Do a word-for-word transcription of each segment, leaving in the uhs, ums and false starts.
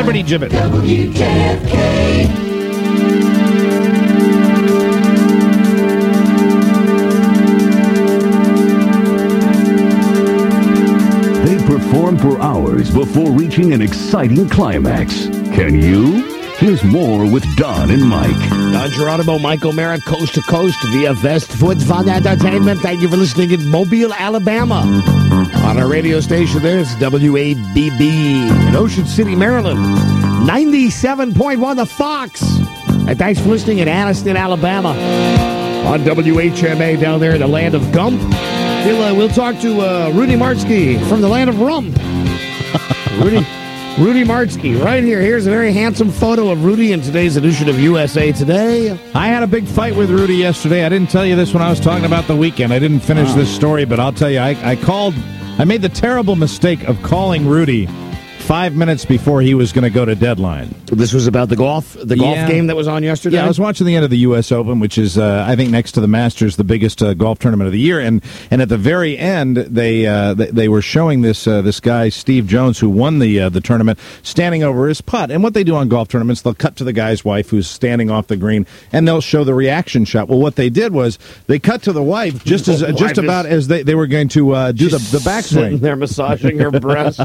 Celebrity Gibbet. W K F K. They perform for hours before reaching an exciting climax. Can you? Here's more with Don and Mike. Don Geronimo, Mike O'Mara, coast to coast via Westwood Fun Entertainment. Thank you for listening in Mobile, Alabama. On our radio station there, it's W A B B in Ocean City, Maryland. ninety-seven point one The Fox. And thanks for listening in Anniston, Alabama. On W H M A down there in the land of Gump. We'll, uh, we'll talk to uh, Rudy Martzke from the land of Rump. Rudy Rudy Martzke, right here. Here's a very handsome photo of Rudy in today's edition of U S A Today. I had a big fight with Rudy yesterday. I didn't tell you this when I was talking about the weekend. I didn't finish this story, but I'll tell you, I, I called, I made the terrible mistake of calling Rudy five minutes before he was going to go to deadline. This was about the golf, the golf Yeah. game that was on yesterday? Yeah, I was watching the end of the U S Open, which is, uh, I think, next to the Masters, the biggest uh, golf tournament of the year. And and at the very end, they uh, they, they were showing this uh, this guy, Steve Jones, who won the uh, the tournament, standing over his putt. And what they do on golf tournaments, they'll cut to the guy's wife who's standing off the green, and they'll show the reaction shot. Well, what they did was they cut to the wife just as The just wife about is- as they, they were going to uh, do the, the Sitting backswing. there massaging her breast.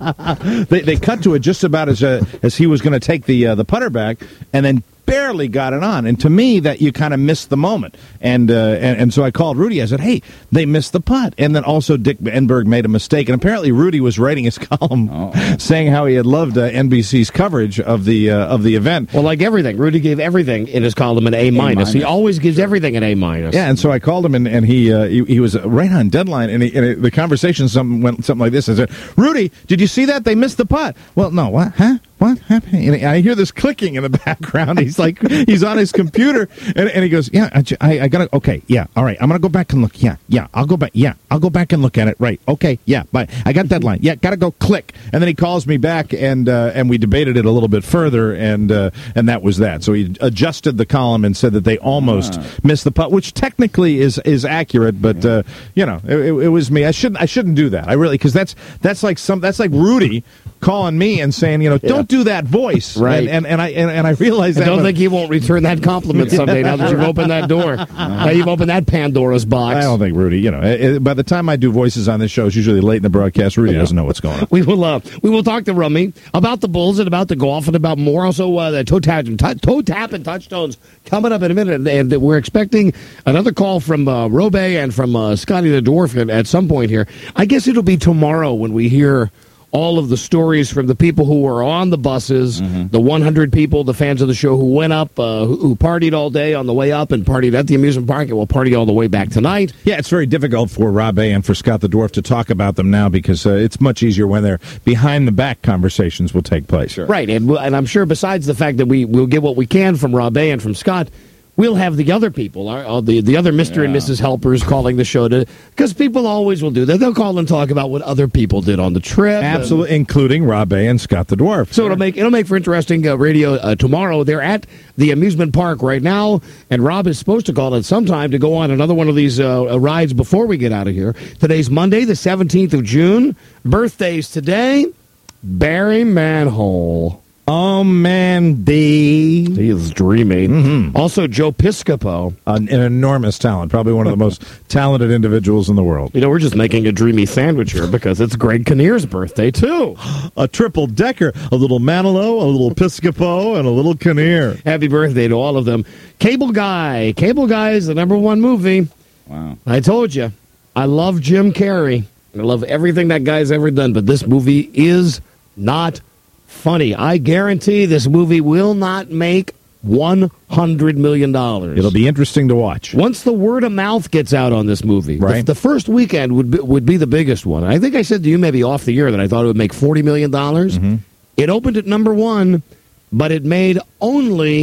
They, they cut to it just about as uh, as he was going to take the uh, the putter back, and then barely got it on. And to me, that you kind of missed the moment. And, uh, and and so I called Rudy. I said, "Hey, they missed the putt." And then also Dick Enberg made a mistake. And apparently Rudy was writing his column Oh. saying how he had loved uh, N B C's coverage of the uh, of the event. Well, like everything, Rudy gave everything in his column an A minus. He always gives everything an A minus. Yeah, and so I called him, and, and he, uh, he he was right on deadline, and, he, and it, the conversation something went something like this. I said, "Rudy, did you see that? They missed the putt." Well, no, what? Huh? What happened? And I hear this clicking in the background. He's like, he's on his computer, and, and he goes, "Yeah, I, I, I gotta. Okay, yeah, all right. I'm gonna go back and look. Yeah, yeah, I'll go back. Yeah, I'll go back and look at it. Right? Okay, yeah, but I got deadline. Yeah, gotta go. Click." And then he calls me back, and uh, and we debated it a little bit further, and uh, and that was that. So he adjusted the column and said that they almost Ah. missed the putt, which technically is is accurate, but uh, you know, it, it, it was me. I shouldn't I shouldn't do that. I really because that's that's like some that's like Rudy calling me and saying, you know, don't do that voice, Right. And and, and I and, and I realize I that. don't but- think he won't return that compliment someday now that you've opened that door. Now you've opened that Pandora's box. I don't think Rudy. You know, eh, eh, by the time I do voices on this show, it's usually late in the broadcast. Rudy doesn't know what's going on. We will uh, we will talk to Rummy about the Bulls and about the golf and about more. Also, uh, the toe tap, and t- toe tap and touchstones coming up in a minute. And we're expecting another call from uh, Robe and from uh, Scotty the Dwarf at, at some point here. I guess it'll be tomorrow when we hear all of the stories from the people who were on the buses, Mm-hmm. the one hundred people, the fans of the show who went up, uh, who, who partied all day on the way up and partied at the amusement park and will party all the way back tonight. Yeah, it's very difficult for Rob A. and for Scott the Dwarf to talk about them now because uh, it's much easier when they're behind the back conversations will take place. Right, and, we'll- and I'm sure besides the fact that we will get what we can from Rob A. and from Scott, we'll have the other people, our, uh, the the other Mister and Missus Helpers calling the show to because people always will do that. They'll call and talk about what other people did on the trip. Absolutely, including Rob A. and Scott the Dwarf. So it'll make it'll make for interesting uh, radio uh, tomorrow. They're at the amusement park right now, and Rob is supposed to call at some time to go on another one of these uh, rides before we get out of here. Today's Monday, the seventeenth of June. Birthdays today, Barry Manhole. Oh, man, D. He is dreamy. Mm-hmm. Also, Joe Piscopo. An, an enormous talent, probably one of the most talented individuals in the world. You know, we're just making a dreamy sandwich here because it's Greg Kinnear's birthday, too. A triple decker, a little Manilow, a little Piscopo, and a little Kinnear. Happy birthday to all of them. Cable Guy. Cable Guy is the number one movie. Wow. I told you, I love Jim Carrey. I love everything that guy's ever done, but this movie is not funny. I guarantee this movie will not make one hundred million dollars. It'll be interesting to watch. Once the word of mouth gets out on this movie, the- Right. the, first weekend would be, would be the biggest one. I think I said to you maybe off the air that I thought it would make forty million dollars. Mm-hmm. It opened at number one, but it made only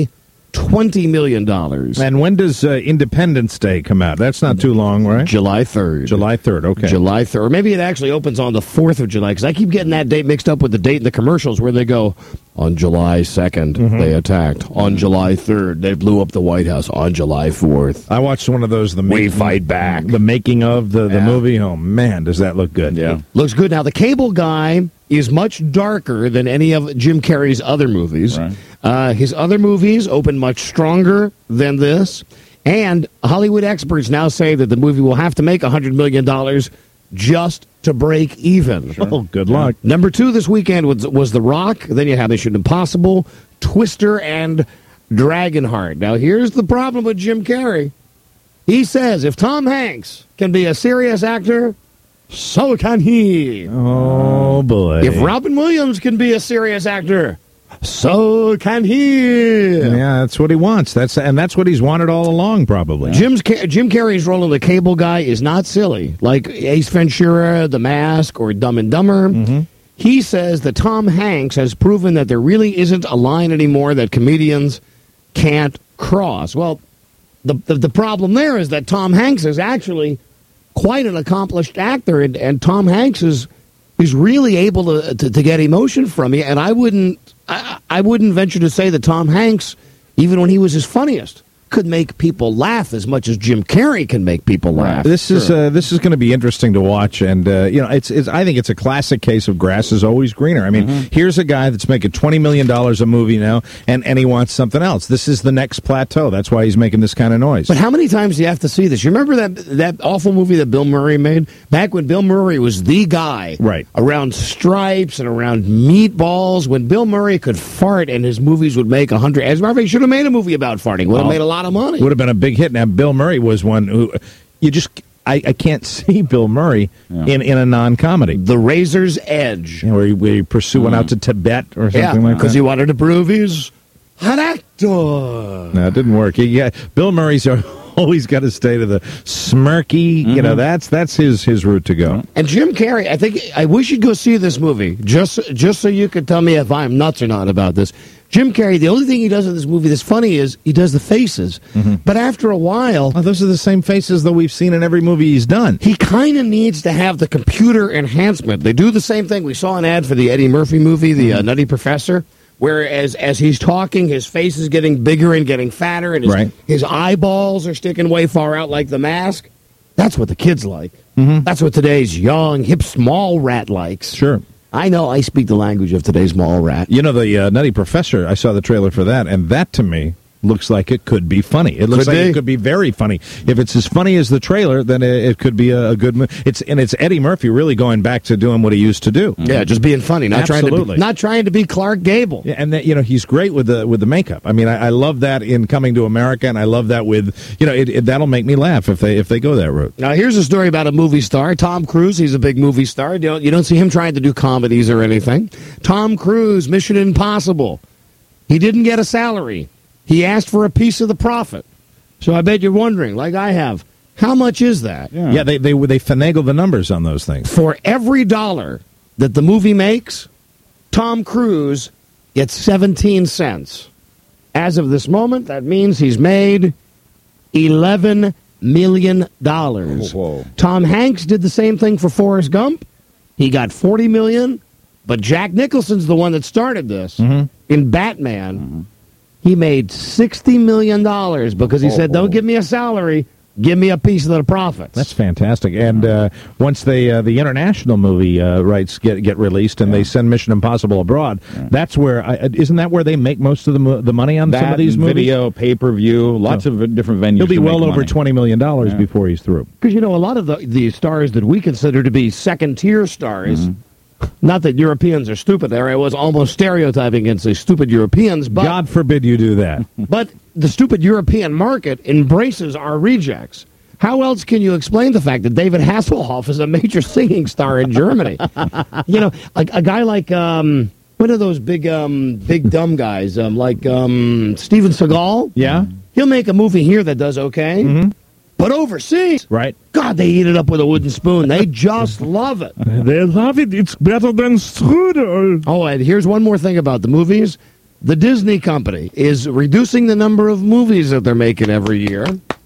twenty million dollars. And when does uh, Independence Day come out? That's not too long, right? July third. July third, okay. July third. Or maybe it actually opens on the fourth of July, because I keep getting that date mixed up with the date in the commercials where they go, on July second, mm-hmm. they attacked. On July third, they blew up the White House. On July fourth. I watched one of those, the We making, Fight Back. The making of the, the Yeah. movie. Oh, man, does that look good. Yeah. Looks good. Now, the Cable Guy is much darker than any of Jim Carrey's other movies. Right. Uh, his other movies open much stronger than this. And Hollywood experts now say that the movie will have to make one hundred million dollars just to break even. Oh, good luck. Number two this weekend was, was The Rock. Then you have Mission Impossible, Twister, and Dragonheart. Now, here's the problem with Jim Carrey. He says if Tom Hanks can be a serious actor, so can he. Oh, boy. If Robin Williams can be a serious actor, so can he. Yeah, that's what he wants. That's And that's what he's wanted all along, probably. Jim's Jim Carrey's role in The Cable Guy is not silly, like Ace Ventura, The Mask, or Dumb and Dumber. Mm-hmm. He says that Tom Hanks has proven that there really isn't a line anymore that comedians can't cross. Well, the the, the problem there is that Tom Hanks is actually quite an accomplished actor, and, and Tom Hanks is is really able to, to to get emotion from you. And I wouldn't I, I wouldn't venture to say that Tom Hanks, even when he was his funniest, could make people laugh as much as Jim Carrey can make people laugh. This sure. is uh, this is going to be interesting to watch, and uh, you know, it's, it's I think it's a classic case of grass is always greener. I mean, mm-hmm. here's a guy that's making twenty million dollars a movie now, and, and he wants something else. This is the next plateau. That's why he's making this kind of noise. But how many times do you have to see this? You remember that that awful movie that Bill Murray made back when Bill Murray was the guy, right? Around Stripes and around Meatballs, when Bill Murray could fart and his movies would make a hundred. As a matter of fact, he should have made a movie about farting. Would have oh. made a lot of money. Would have been a big hit. Now, Bill Murray was one who you just I, I can't see Bill Murray yeah. in, in a non-comedy. The Razor's Edge, you know, where, he, where he pursued one mm. out to Tibet or something yeah, like that. Because he wanted to prove he's an actor. No, it didn't work. He, yeah, Bill Murray's always got to stay to the smirky. Mm-hmm. You know, that's that's his his route to go. And Jim Carrey, I think I wish you'd go see this movie just just so you could tell me if I'm nuts or not about this. Jim Carrey, the only thing he does in this movie that's funny is he does the faces. Mm-hmm. But after a while... Oh, those are the same faces that we've seen in every movie he's done. He kind of needs to have the computer enhancement. They do the same thing. We saw an ad for the Eddie Murphy movie, The mm-hmm. uh, Nutty Professor, where as, as he's talking, his face is getting bigger and getting fatter, and his, right. his eyeballs are sticking way far out like the mask. That's what the kids like. Mm-hmm. That's what today's young, hip, small rat likes. Sure. I know I speak the language of today's mall rat. You know, the uh, Nutty Professor, I saw the trailer for that, and that, to me, looks like it could be funny. It looks could like be. it could be very funny. If it's as funny as the trailer, then it, it could be a, a good movie. It's, and it's Eddie Murphy really going back to doing what he used to do. Yeah, just being funny, not Absolutely. trying to be, not trying to be Clark Gable. Yeah, and that, you know, he's great with the with the makeup. I mean, I, I love that in Coming to America, and I love that with, you know, it, it, that'll make me laugh if they if they go that route. Now, here's a story about a movie star, Tom Cruise. He's a big movie star. You don't, you don't see him trying to do comedies or anything. Tom Cruise, Mission Impossible. He didn't get a salary. He asked for a piece of the profit. So I bet you're wondering, like I have, how much is that? Yeah, yeah they, they they finagle the numbers on those things. For every dollar that the movie makes, Tom Cruise gets seventeen cents. As of this moment, that means he's made eleven million dollars. Whoa. Tom Hanks did the same thing for Forrest Gump. He got forty million dollars, but Jack Nicholson's the one that started this mm-hmm. in Batman. Mm-hmm. He made sixty million dollars because he oh, said, don't give me a salary, give me a piece of the profits. That's fantastic. And uh, once they uh, the international movie uh, rights get get released and yeah. they send Mission Impossible abroad, yeah. that's where, I, isn't that where they make most of the mo- the money on that some of these movies? Video, pay-per-view, lots so, of different venues. He'll be well over money. twenty million dollars yeah. before he's through. Because, you know, a lot of the, the stars that we consider to be second-tier stars... Mm-hmm. Not that Europeans are stupid. There I was almost stereotyping against the stupid Europeans. But, God forbid you do that. But the stupid European market embraces our rejects. How else can you explain the fact that David Hasselhoff is a major singing star in Germany? You know, a, a guy like, um, what are those big, um, big dumb guys? Um, like um, Steven Seagal? Yeah. He'll make a movie here that does okay. Mm-hmm. But overseas, right? God, they eat it up with a wooden spoon. They just love it. They love it. It's better than strudel. Oh, and here's one more thing about the movies. the Disney company is reducing the number of movies that they're making every year.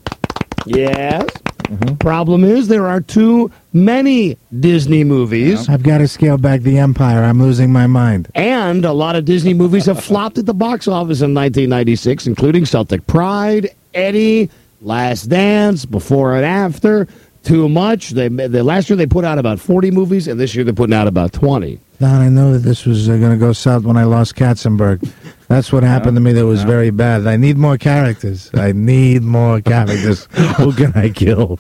Yes. Mm-hmm. Problem is, there are too many Disney movies. I've got to scale back the empire. I'm losing my mind. And a lot of Disney movies have flopped at the box office in nineteen ninety-six, including Celtic Pride, Eddie, Last Dance, Before and After. Too much. They, they last year they put out about forty movies, and this year they're putting out about twenty. Don, I know that this was uh, going to go south when I lost Katzenberg. That's what happened to me that was very bad. I need more characters. I need more characters. Who can I kill?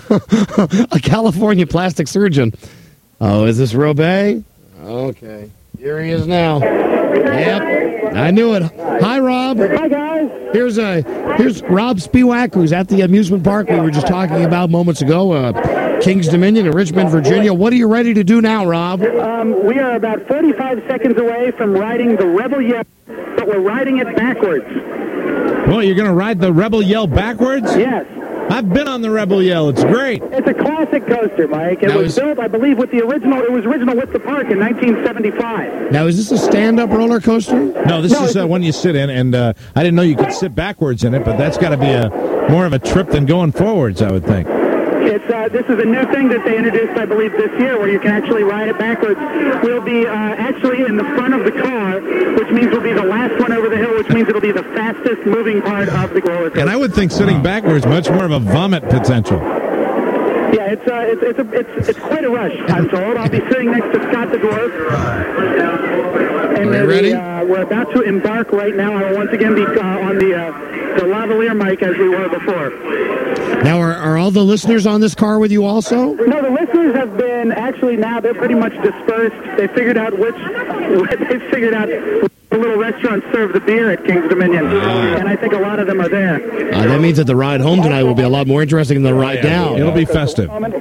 A California plastic surgeon. Oh, is this Robey? Okay. Here he is now. Yep. I knew it. Hi, Rob. Hi, guys. Here's a here's Rob Spiewak, who's at the amusement park we were just talking about moments ago, uh, Kings Dominion in Richmond, Virginia. What are you ready to do now, Rob? Um, we are about forty-five seconds away from riding the Rebel Yell, but we're riding it backwards. Well, you're going to ride the Rebel Yell backwards? Yes. I've been on the Rebel Yell. It's great. It's a classic coaster, Mike. It Now was is- built, I believe, with the original. It was original with the park in nineteen seventy-five. Now, is this a stand-up roller coaster? No, this No, is it's- uh, one you sit in, and uh, I didn't know you could sit backwards in it, but that's got to be a more of a trip than going forwards, I would think. It's uh, this is a new thing that they introduced, I believe, this year, where you can actually ride it backwards. We'll be uh, actually in the front of the car, which means we'll be the last one over the hill, which means it'll be the fastest moving part of the roller coaster. And I would think sitting backwards much more of a vomit potential. Yeah, it's uh, it's it's, a, it's it's quite a rush. I'm told. I'll be sitting next to Scott the Dwarf. And Are you uh, ready? The, uh, we're about to embark right now. I will once again be uh, on the uh, the lavalier mic as we were before. Now, are, are all the listeners on this car with you also? No, the listeners have been actually now they're pretty much dispersed. They figured out which they figured out which little restaurants serve the beer at Kings Dominion, and I think a lot of them are there. Uh, that means that the ride home tonight will be a lot more interesting than the ride down. It'll be festive. What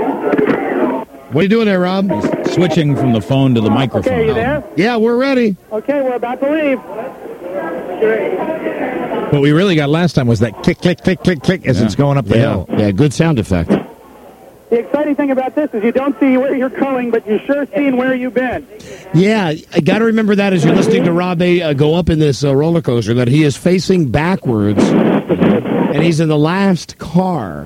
are you doing there, Rob? Switching from the phone to the microphone. Okay, are you there? Yeah, we're ready. Okay, we're about to leave. What we really got last time was that click, click, click, click, click as it's going up the Yeah, hill. yeah, good sound effect. The exciting thing about this is you don't see where you're going, but you're sure seeing where you've been. Yeah, I got to remember that as you're listening to Rob A. Uh, go up in this uh, roller coaster, that he is facing backwards, and he's in the last car.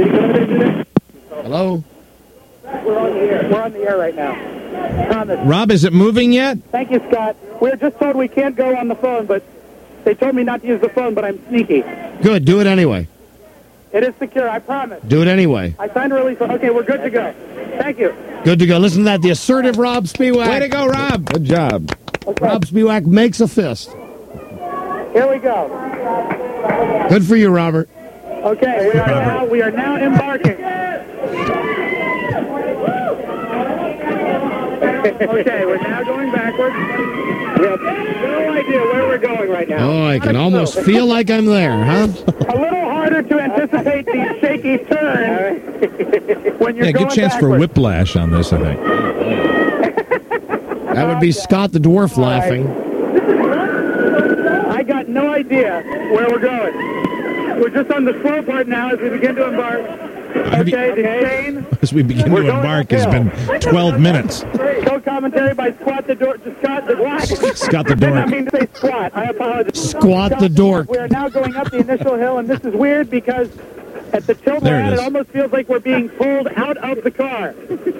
Hello? We're on the air. We're on the air right now. Thomas. Rob, is it moving yet? Thank you, Scott. We're just told we can't go on the phone, but they told me not to use the phone, but I'm sneaky. Good, do it anyway. It is secure, I promise. Do it anyway. I signed a release. Okay, we're good to go. Thank you. Good to go. Listen to that, the assertive Rob Spiewak. Way to go, Rob. Good job. Okay, Rob Spiewak makes a fist. here we go. Good for you, Robert. Okay, we are now, we are now embarking. Okay, we're now going backwards. We have no idea where we're going right now. Oh, I can almost feel like I'm there, huh? A little harder to anticipate the shaky turn when you're Yeah, going good chance for backwards. whiplash on this, I think. That would be Scott the Dwarf laughing. I got no idea where we're going. We're just on the slow part now as we begin to embark. Okay, the chain. As we begin We're to going embark, has been uphill. twelve minutes. Co-commentary by Squat the Dork. Scott the Dork. Scott the I did not Dork. mean to say squat. I apologize. Squat the Dork. We are now going up the initial hill, and this is weird because at the tilt There we're it at, is. it almost feels like we're being pulled out of the car.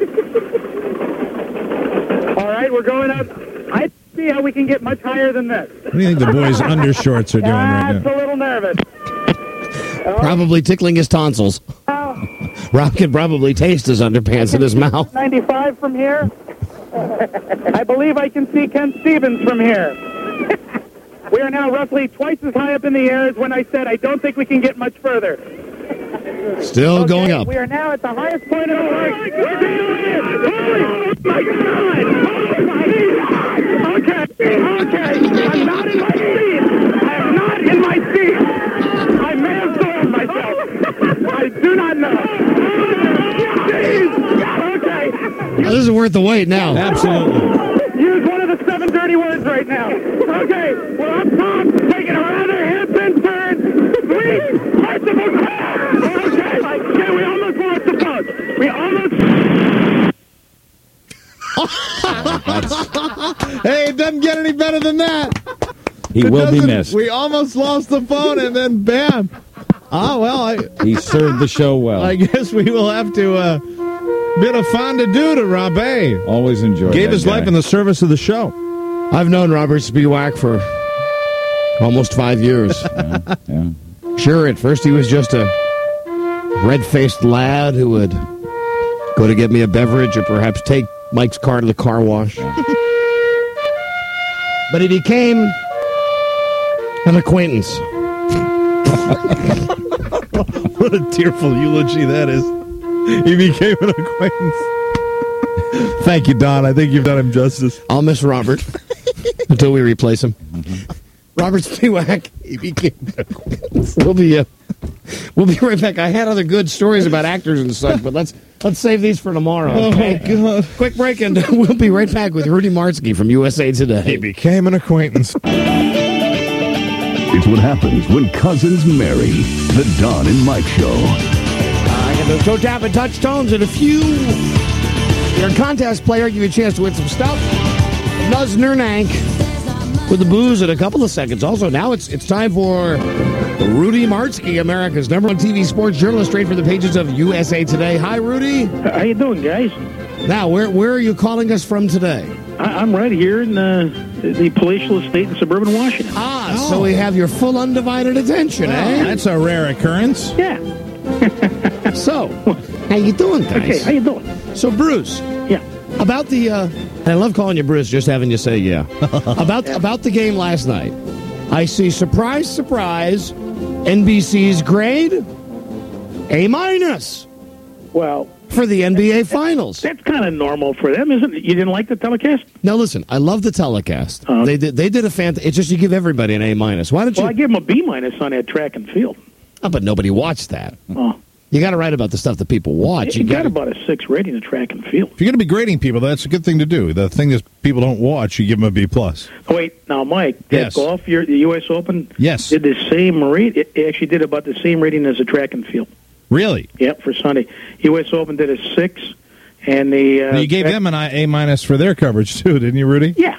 All right, we're going up. I see how we can get much higher than this. What do you think the boys' undershorts are doing right That's now? a little nervous. Probably tickling his tonsils. Rob can probably taste his underpants in his mouth. ninety-five from here. I believe I can see Ken Stevens from here. We are now roughly twice as high up in the air as when I said I don't think we can get much further. Still Okay, going up. We are now at the highest point of the park. We're doing it! Oh my God! Oh my God! Okay, okay. I'm not in my seat. I am not in my seat. I may have soiled myself. I do not know. Jeez. Okay. Oh, this is worth the wait now. Absolutely. Use one of the seven dirty words right now. Okay, we're up top, taking a rather hairpin turn. Sweet, merciful crowd. Okay, okay, we almost lost the boat. We almost... Hey, it doesn't get any better than that. He It will be doesn't- missed. We almost lost the phone, and then bam. Oh, well, I, He served the show well. I guess we will have to uh, bid a fondue to Rabe. Always enjoyed Gave that his guy. life in the service of the show. I've known Robert Spiewak for almost five years. Yeah, yeah. Sure, at first he was just a red-faced lad who would go to get me a beverage or perhaps take Mike's car to the car wash. But he became an acquaintance. What a tearful eulogy that is. He became an acquaintance. Thank you, Don. I think you've done him justice. I'll miss Robert until we replace him. Robert Spiewak, he became an acquaintance. We'll be, uh, we'll be right back. I had other good stories about actors and such, but let's let's save these for tomorrow. Okay? Oh, God. Quick break, and we'll be right back with Rudy Martzke from U S A He Today. became an acquaintance. It's what happens when cousins marry. The Don and Mike Show. I got those toe tap and touch tones, and a few. You're a contest player, give you a chance to win some stuff. Nuz Nernank with the booze in a couple of seconds. Also, now it's it's time for Rudy Martzke, America's number one T V sports journalist, straight from the pages of U S A Today. Hi, Rudy. How you doing, guys? Now, where where are you calling us from today? I, I'm right here in uh, the palatial estate in suburban Washington. Ah, so we have your full undivided attention, eh? That's a rare occurrence. Yeah. So, how you doing, guys? Okay, how you doing? So, Bruce, Yeah. about the, uh, and I love calling you Bruce, just having you say yeah. about about the game last night, I see, surprise, surprise, N B C's grade, A minus Well, for the N B A Finals. that's kind of normal for them, isn't it? You didn't like the telecast? Now, listen, I love the telecast. Uh-huh. They did, they did a fantastic. It's just you give everybody an A minus. Why don't you? Well, I give them a B minus on that track and field. Oh, but nobody watched that. Oh, You got to write about the stuff that people watch. you got gotta- about a six rating in track and field. If you're going to be grading people, that's a good thing to do. The thing that people don't watch, you give them a B plus. Oh, wait, now, Mike, that Yes. golf, year, the U S Open, Yes. did the same rate. It actually did about the same rating as the track and field. Really? Yep, for Sunday. U S Open did a six, and the uh, you gave them an A minus for their coverage too, didn't you, Rudy? yeah.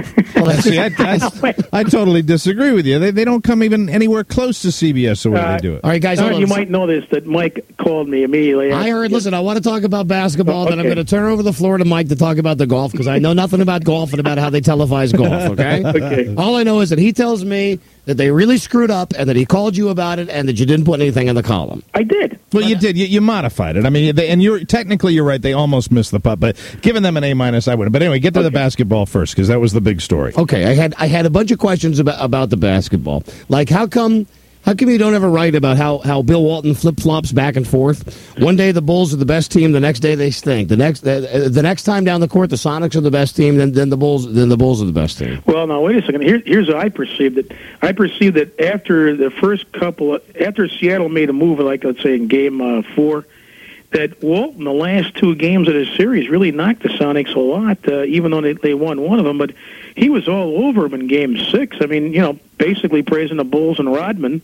See, I, I, I totally disagree with you. They, they don't come even anywhere close to C B S the way Uh, they do it. All right, guys, Don, hold on. you might know this, that Mike called me immediately. I heard, listen, I want to talk about basketball, Oh, then I'm okay. going to turn over the floor to Mike to talk about the golf because I know nothing about golf and about how they televise golf, okay? Okay. All I know is that he tells me that they really screwed up and that he called you about it and that you didn't put anything in the column. I did. Well, you did. You, you modified it. I mean, they, and you're technically you're right. They almost missed the putt, but giving them an A minus, I wouldn't. But anyway, get to the basketball first because that was the big story. Okay, I had I had a bunch of questions about about the basketball. Like, how come how come you don't ever write about how, how Bill Walton flip flops back and forth? One day the Bulls are the best team, the next day they stink. The next uh, the next time down the court, the Sonics are the best team. Then then the Bulls then the Bulls are the best team. Well, now wait a second. Here, here's how I perceived it. I perceived that after the first couple, of, after Seattle made a move, like let's say in Game uh, Four, that Walton, the last two games of the series, really knocked the Sonics a lot. Uh, even though they, they won one of them, but he was all over them in Game Six. I mean, you know, basically praising the Bulls and Rodman.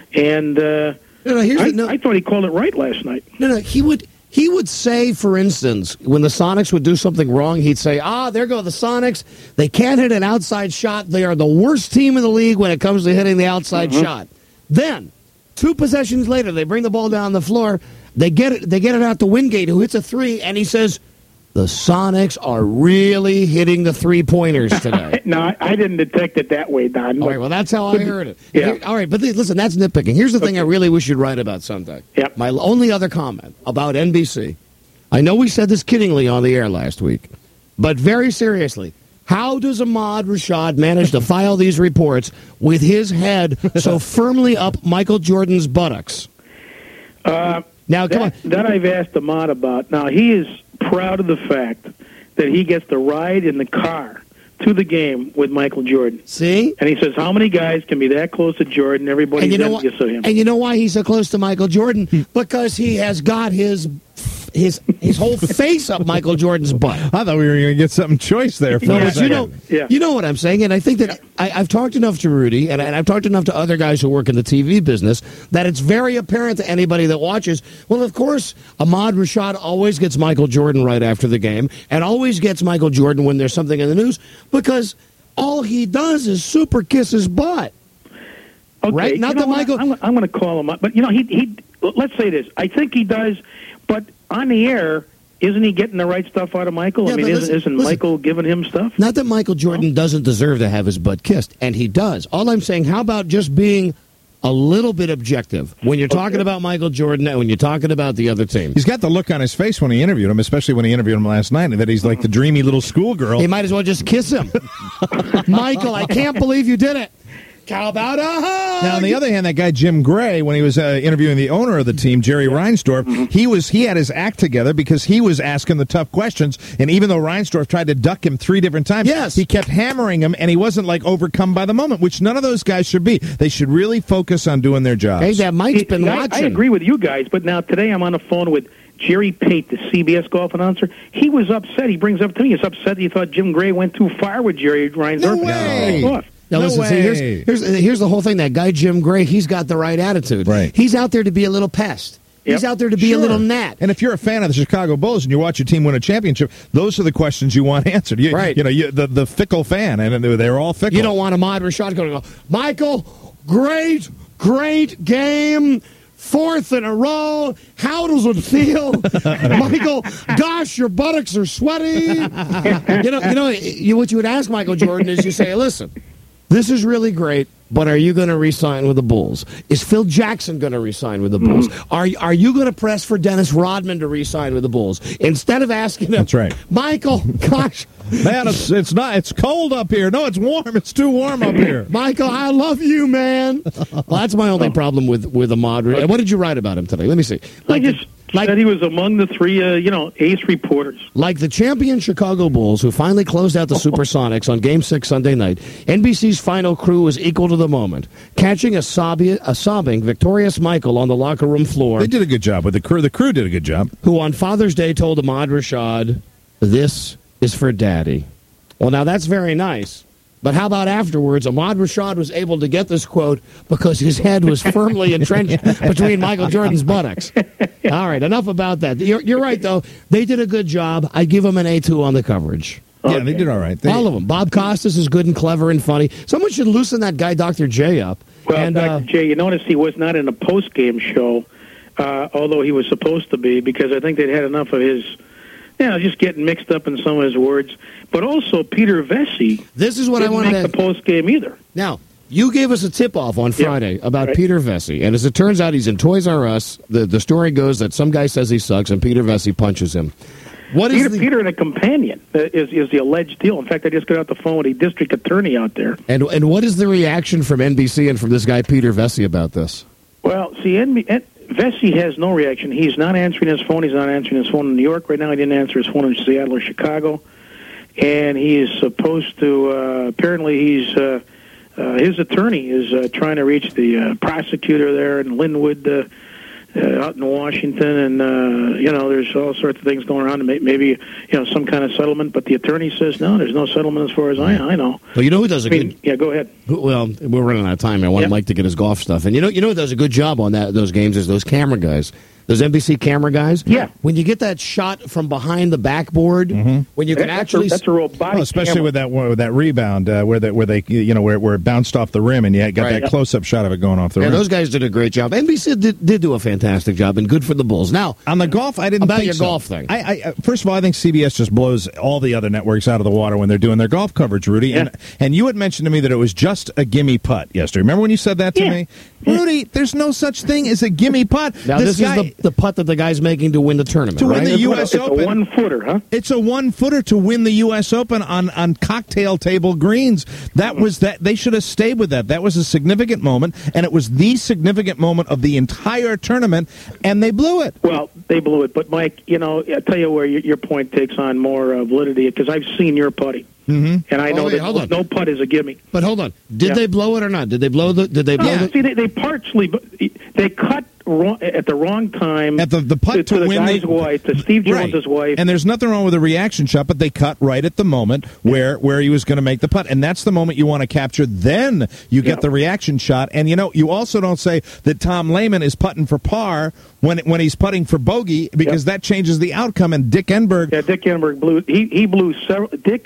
And uh, No, no, here's I, the, no, I thought he called it right last night. no, no. He would he would say, for instance, when the Sonics would do something wrong, he'd say, "Ah, there go the Sonics. They can't hit an outside shot. They are the worst team in the league when it comes to hitting the outside shot." Then, two possessions later, they bring the ball down the floor. They get it. They get it out to Wingate, who hits a three, and he says, "The Sonics are really hitting the three pointers today." No, I, I didn't detect it that way, Don. All right, well, that's how I heard it. Yeah. Here- all right, but th- listen, that's nitpicking. Here's the thing I really wish you'd write about someday. Yep. My only other comment about N B C, I know we said this kiddingly on the air last week, but very seriously, how does Ahmad Rashad manage to file these reports with his head so firmly up Michael Jordan's buttocks? Uh, Now, come on. that, that I've asked Ahmad about. Now, he is proud of the fact that he gets to ride in the car to the game with Michael Jordan. See? And he says, how many guys can be that close to Jordan? Everybody's And you know envious why? of him. And you know why he's so close to Michael Jordan? Because he has got his his his whole face up Michael Jordan's butt. I thought we were going to get something choice there. For No, a but you second. know, Yeah. you know what I'm saying, and I think that I, I've talked enough to Rudy, and, and I've talked enough to other guys who work in the T V business, that it's very apparent to anybody that watches. Well, of course, Ahmad Rashad always gets Michael Jordan right after the game, and always gets Michael Jordan when there's something in the news, because all he does is super kiss his butt. Okay, Right? Not you know that what? Michael- I'm, I'm going to call him up, but you know, he he. Let's say this. I think he does, but on the air, isn't he getting the right stuff out of Michael? Yeah, I mean, but isn't, listen- isn't listen. Michael giving him stuff? Not that Michael Jordan doesn't deserve to have his butt kissed, and he does. All I'm saying, how about just being a little bit objective when you're talking Okay. about Michael Jordan and when you're talking about the other team? He's got the look on his face when he interviewed him, especially when he interviewed him last night, that he's like the dreamy little schoolgirl. He might as well just kiss him. Michael, I can't believe you did it. How about a hug? Now, on the other hand, that guy Jim Gray, when he was uh, interviewing the owner of the team, Jerry Reinsdorf, he was he had his act together because he was asking the tough questions. And even though Reinsdorf tried to duck him three different times, Yes. he kept hammering him, and he wasn't like overcome by the moment, which none of those guys should be. They should really focus on doing their jobs. Hey, that Mike's been See, I, watching. I agree with you guys, but now today I'm on the phone with Jerry Pate, the C B S golf announcer. He was upset. He brings up to me, he's upset he thought Jim Gray went too far with Jerry Reinsdorf. No and way. backed off. Now, No listen, see, here's, way. here's, here's the whole thing. That guy, Jim Gray, he's got the right attitude. Right. He's out there to be a little pest. He's Yep. out there to be Sure. a little gnat. And if you're a fan of the Chicago Bulls and you watch your team win a championship, those are the questions you want answered. You, Right. You know, you, the, the fickle fan, and they're all fickle. You don't want Ahmad Rashad going to go, Michael, great, great game. Fourth in a row. How does it feel? Michael, gosh, your buttocks are sweaty. you know, you know you, what you would ask Michael Jordan is you say, listen, this is really great, but are you going to re-sign with the Bulls? Is Phil Jackson going to re-sign with the Bulls? Are, are you going to press for Dennis Rodman to re-sign with the Bulls? Instead of asking him, That's right. Michael, gosh, Man, it's it's not. It's cold up here. No, it's warm. It's too warm up here. Michael, I love you, man. Well, that's my only problem with with Ahmad. What did you write about him today? Let me see. I Like just the, like, said he was among the three, uh, you know, ace reporters. like the champion Chicago Bulls, who finally closed out the Supersonics on Game Six Sunday night. N B C's final crew was equal to the moment, catching a, sobby, a sobbing, victorious Michael on the locker room floor, They did a good job with the crew. The crew did a good job. who on Father's Day told Ahmad Rashad, "This is for Daddy." Well, now that's very nice. But how about afterwards? Ahmad Rashad was able to get this quote because his head was firmly entrenched between Michael Jordan's buttocks. All right, enough about that. You're, you're right, though. They did a good job. I give them an A two on the coverage. Yeah, they did all right. They, All of them. Bob Costas is good and clever and funny. Someone should loosen that guy, Doctor J, up. Well, and, Doctor uh, J, you notice he was not in a post-game show, uh, although he was supposed to be, because I think they'd had enough of his, you know, just getting mixed up in some of his words. But also, Peter Vesey this is what I didn't wanted make to... the post-game either. Now, you gave us a tip-off on Friday about right. Peter Vesey, and as it turns out, he's in Toys R Us. The the story goes that some guy says he sucks, and Peter Vesey punches him. What is Peter, the... Peter and a companion uh, is, is the alleged deal. In fact, I just got out the phone with a district attorney out there. And and what is the reaction from N B C and from this guy Peter Vesey about this? Well, see, N B N Vesey has no reaction. He's not answering his phone. He's not answering his phone in New York right now. He didn't answer his phone in Seattle or Chicago. And he is supposed to, uh, apparently he's, uh, uh, his attorney is uh, trying to reach the uh, prosecutor there in Linwood, uh, uh, out in Washington. And, uh, you know, there's all sorts of things going on. May- Maybe, you know, some kind of settlement. But the attorney says, no, there's no settlement as far as I, I know. Well, you know who does a I mean, good... yeah, go ahead. Well, we're running out of time. I want Yeah. Mike to get his golf stuff. And you know you know who does a good job on that those games is those camera guys. Those N B C camera guys. Yeah. When you get that shot from behind the backboard, when you can That's actually... a, that's a robotic well, especially camera. with that with that rebound uh, where that where they you know where where it bounced off the rim and you got Right. that close up shot of it going off the Yeah, rim. those guys did a great job. N B C did, did do a fantastic job, and good for the Bulls. Now, On the golf, I didn't About think your so. golf thing. I, I, uh, first of all, I think C B S just blows all the other networks out of the water when they're doing their golf coverage, Rudy. Yeah. And and you had mentioned to me that it was just a gimme putt yesterday. Remember when you said that to Yeah. me? Rudy, there's no such thing as a gimme putt. now this, guy, is the, the putt that the guy's making to win the tournament, To win right? the It's U what- S it's Open. a one-footer, huh? It's a one footer to win the U S Open on, on cocktail table greens. That was that they should have stayed with that. That was a significant moment, and it was the significant moment of the entire tournament, and they blew it. Well, they blew it. But, Mike, you know, I'll tell you where your, your point takes on more uh, validity, because I've seen your putting. Mm-hmm. And I Oh, know wait, hold on. that no putt is a gimme. But hold on. Did Yeah. they blow it or not? Did they blow the... Did they blow Yeah, the... see, they, they partially, they cut wrong, at the wrong time At the, the putt to, to, to the win guy's the wife, to Steve Right. Jones' wife. And there's nothing wrong with a reaction shot, but they cut right at the moment where where he was going to make the putt, and that's the moment you want to capture. Then you get Yeah. the reaction shot, and you know you also don't say that Tom Lehman is putting for par when when he's putting for bogey, because that changes the outcome. And Dick Enberg, Yeah, Dick Enberg blew. He he blew several. Dick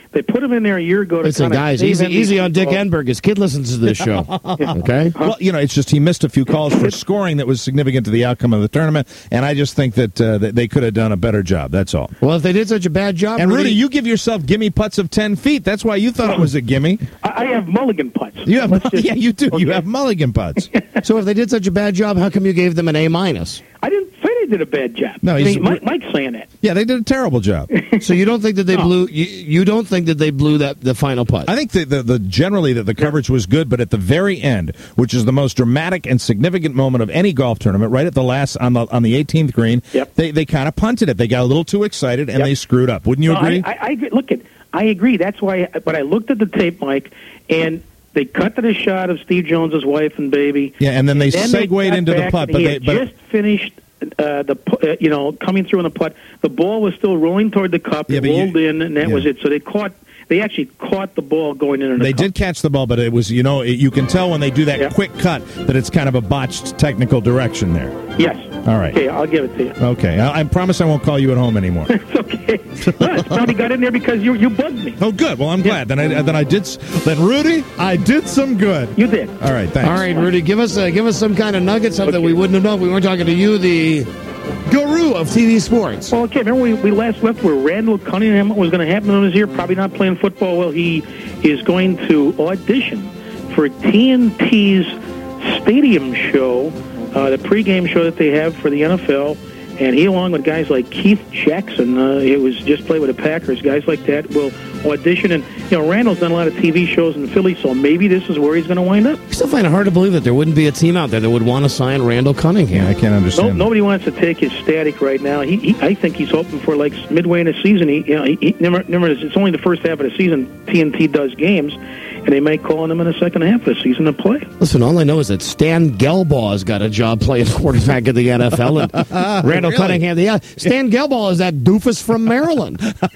They put him in there a year ago to Listen, kinda guys, save easy, N B C easy on Dick football. Enberg. His kid listens to this show. Okay? Well, you know, it's just he missed a few calls for scoring that was significant to the outcome of the tournament, and I just think that, uh, that they could have done a better job. That's all. Well, if they did such a bad job, And Rudy, you give yourself gimme putts of ten feet. That's why you thought it was a gimme. I I have mulligan putts. You have, Let's just- yeah, you do. You okay. have mulligan putts. so if they did such a bad job, how come you gave them an A minus? I didn't say they did a bad job. No, I he's- mean, Mike, Mike's saying that. Yeah, they did a terrible job. So you don't think that they No. blew? You, you don't think that they blew that the final putt? I think that the, the generally that the coverage was good, but at the very end, which is the most dramatic and significant moment of any golf tournament, right at the last on the on the eighteenth green, Yep. they they kind of punted it. They got a little too excited and Yep. they screwed up. Wouldn't you No, agree? I, I, I agree. Look at. I agree. That's why. But I looked at the tape, Mike, and they cut to the shot of Steve Jones's wife and baby. yeah, and then they Then segued got into the back, putt, and but he they had but just finished. Uh, the pu- uh, you know coming through in the putt, the ball was still rolling toward the cup. Yeah, it but you- rolled in, and that yeah. was it. So they caught. They actually caught the ball going in. in the they cup. did catch the ball, but it was you know it, you can tell when they do that Yep. quick cut that it's kind of a botched technical direction there. Yes. All right. Okay, I'll give it to you. Okay, I, I promise I won't call you at home anymore. It's okay. No, it's probably got in there because you you bugged me. Oh, good. Well, I'm glad. Then I then I did. s- Then Rudy, I did some good. You did. All right, thanks. All right, Rudy, give us uh, give us some kind of nugget, something Okay. we wouldn't have known if we weren't talking to you, the guru of T V sports. Well, okay, remember we, we last left where Randall Cunningham was going to happen in his year, probably not playing football. Well, he is going to audition for T N T's stadium show, uh, the pregame show that they have for the N F L. And he, along with guys like Keith Jackson, uh, he was just played with the Packers, guys like that, will audition. And, you know, Randall's done a lot of T V shows in Philly, so maybe this is where he's going to wind up. I still find it hard to believe that there wouldn't be a team out there that would want to sign Randall Cunningham. Yeah, I can't No, understand. that. nobody wants to take his static right now. He, he, I think he's hoping for like midway in the season. He, you know, he, he, remember, remember, it's only the first half of the season. T N T does games, and they might call on him in the second half of the season to play. Listen, all I know is that Stan Gelbaugh's got a job playing quarterback in the N F L, and Randall Really? Cunningham. Yeah, Stan Gelbaugh is that doofus from Maryland,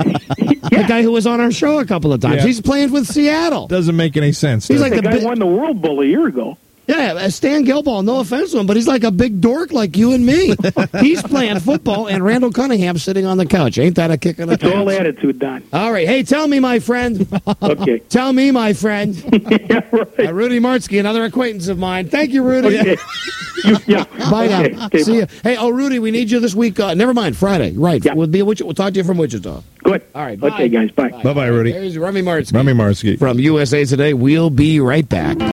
the guy who was on our show a couple of times. Yeah. He's playing with Seattle. Doesn't make any sense. He's does like it? The the guy bi- won the World Bowl a year ago. Yeah, uh, Stan Gelbaugh, no offense to him, but he's like a big dork like you and me. He's playing football, and Randall Cunningham sitting on the couch. Ain't that a kick in the It's all pants? attitude, Don. All right. Hey, tell me, my friend. Okay. Tell me, my friend. Yeah, right. Uh, Rudy Martzke, another acquaintance of mine. Thank you, Rudy. Okay. You, yeah. Bye now. Okay. Okay, See you. Hey, oh, Rudy, we need you this week. Uh, never mind, Friday. Right. Yeah. We'll be. We'll talk to you from Wichita. Good. All right. Bye. Okay, guys. Bye. Bye-bye, Rudy. There's Remy Martzke Remy Marsky. from U S A Today. We'll be right back.